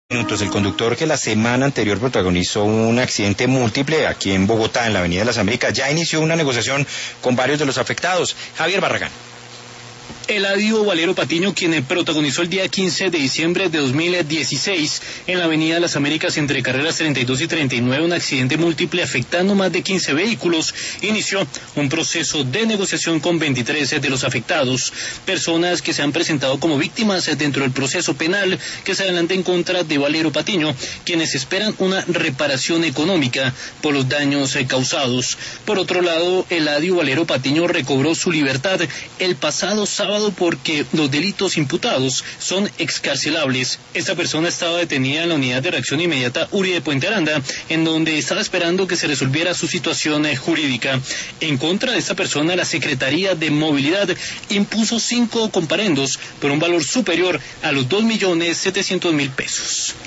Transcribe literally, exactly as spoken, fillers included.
Minutos. El conductor que la semana anterior protagonizó un accidente múltiple aquí en Bogotá, en la Avenida de las Américas, ya inició una negociación con varios de los afectados. Javier Barragán. Eladio Valero Patiño, quien protagonizó el día quince de diciembre de dos mil dieciséis en la Avenida de las Américas entre carreras treinta y dos y treinta y nueve un accidente múltiple afectando más de quince vehículos, inició un proceso de negociación con veintitrés de los afectados, personas que se han presentado como víctimas dentro del proceso penal que se adelanta en contra de Valero Patiño, quienes esperan una reparación económica por los daños causados. Por otro lado, Eladio Valero Patiño recobró su libertad el pasado sábado porque los delitos imputados son excarcelables. Esta persona estaba detenida en la unidad de reacción inmediata Uri de Puente Aranda, en donde estaba esperando que se resolviera su situación jurídica. En contra de esta persona, la Secretaría de Movilidad impuso cinco comparendos por un valor superior a los dos millones setecientos mil pesos.